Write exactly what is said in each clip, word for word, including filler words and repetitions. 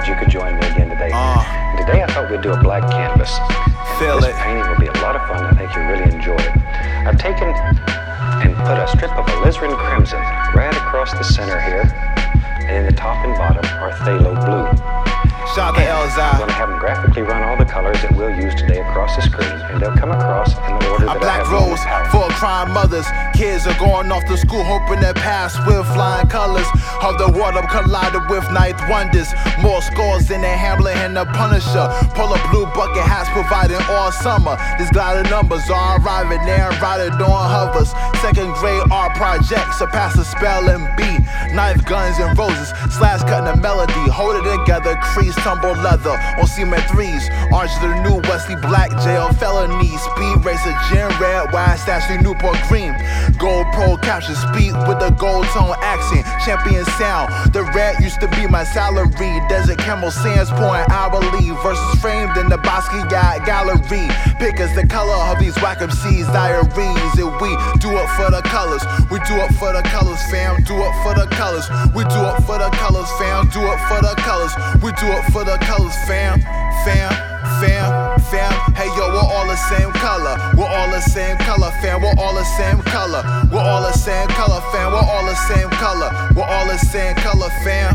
glad you could join me again today. Uh, today I thought we'd do a black canvas. Feel this it. painting will be a lot of fun. I think you'll really enjoy it. I've taken and put a strip of alizarin crimson right across the center here, and in the top and bottom are phthalo blue. Shout out to I'm Elzai. going to have them graphically run all the colors that we'll use today across the screen, and they'll come across in the order A that I black have them on the rose palette. for crying mothers. Kids are going off to school hoping their past with flying colors of the water collided with ninth wonders. More scores than the Hamlet and the Punisher. Polar blue bucket hats providing all summer. These glided numbers are arriving there and riding on hovers. Second grade art project surpass the spelling bee. Knife, guns, and roses. Slash cutting a melody. Hold it together, crease, tumble leather. On cement threes. Orange to the new Wesley Black jail felony. Speed racer, gin red, wide statue, Newport green. Gold pro capture speed with the gold tone accent. Champion sound. The red used to be my salary. Desert camel sands pouring hourly. Versus framed in the Basquiat gallery. Pick as the color of these whack M C's diaries. And we do it for the colors. We do it for the colors, fam. Do it for the colors. We do it for the colors, fam. Do it for the colors. We do it for the colors, fam. Fam, fam, fam. Hey yo, we're all the same color. We're all the same color, fam. We're all the same color. We're all the same color, fam. We're all the same color. We're all the same color, fam.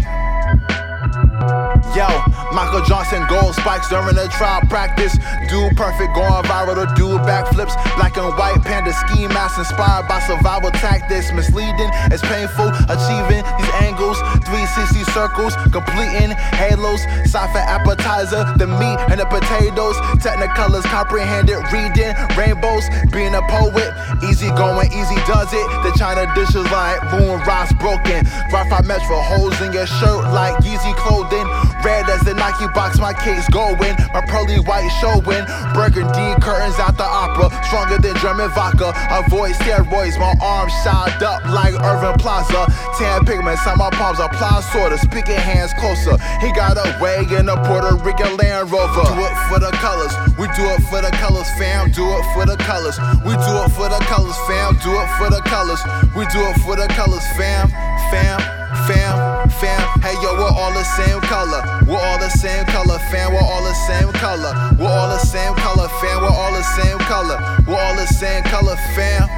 Yo, Michael Johnson gold spikes during the trial practice. Dude perfect, going viral to do backflips. Black and white panda ski mask inspired by survival tactics. Misleading, it's painful, achieving these angles. three sixty circles, completing halos. Sci-fi appetizer, the meat and the potatoes. Technicolors, comprehended, reading rainbows. Being a poet, easy going, easy does it. The China dishes like moon rocks broken. Wi-Fi metro holes in your shirt like Yeezy clothing. Red as the Nike box, my case going. My pearly white showing. Burgundy curtains out the opera. Stronger than German vodka. Avoid steroids, my arms shot up like Irving Plaza. Tan pigments on my palms, apply sorta. Speaking hands closer. He got a wag in a Puerto Rican Land Rover. Do it for the colors. We do it for the colors, fam. Do it for the colors. We do it for the colors, fam. Do it for the colors. We do it for the colors, fam. Fam. Fam, fam, hey yo, we're all the same color. We're all the same color, fam. We're all the same color. We're all the same color, fam. We're all the same color. We're all the same color, fam.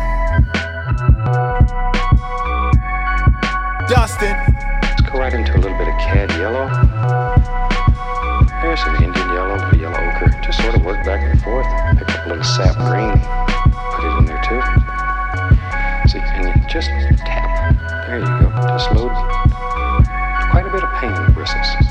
Dustin. Let's go right into a little bit of cad yellow. There's some Indian yellow, a yellow ochre. Just sort of work back and forth. Pick up a little sap green. Put it in there too. See, and you just tap. There you go. Just load quite a bit of paint in the bristles.